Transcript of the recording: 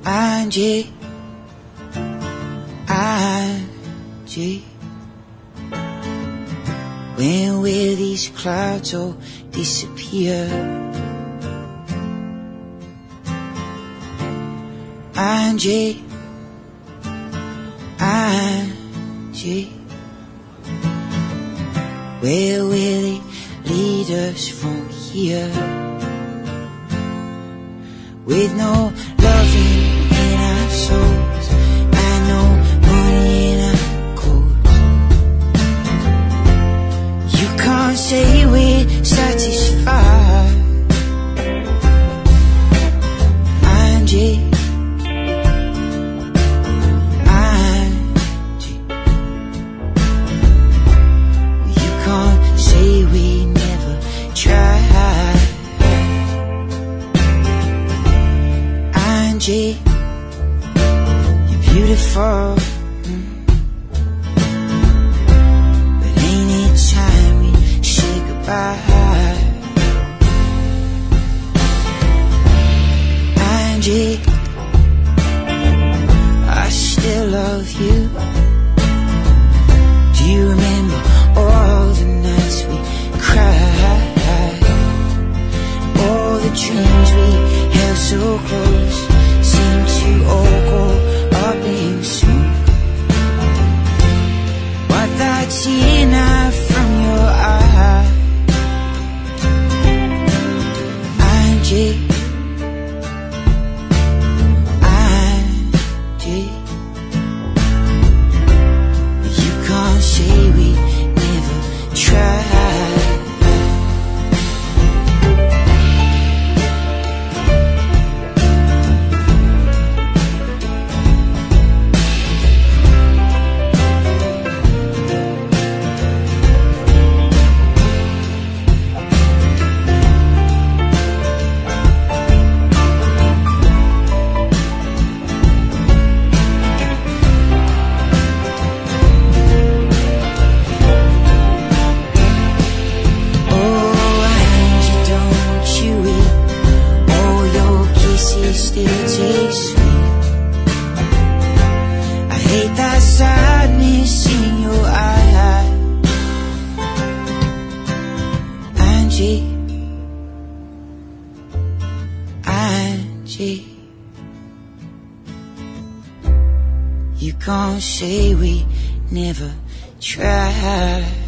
Angie, Angie, when will these clouds all disappear? Angie, Angie, where will it lead us from here? With no loving in our souls and no money in our coats, you can't say we're satisfied. Angie, Angie, you can't say we never tried. Angie, you're beautiful, but ain't it time we say goodbye? Angie, I still love you. Do you remember all the nights we cried? All the dreams we held so close seem to all go up in smoke. But that tear now from your eye, Angie, Angie, you can't say we never tried. Still taste sweet. I hate that sadness in your eye, Angie, Angie, you can't say we never tried.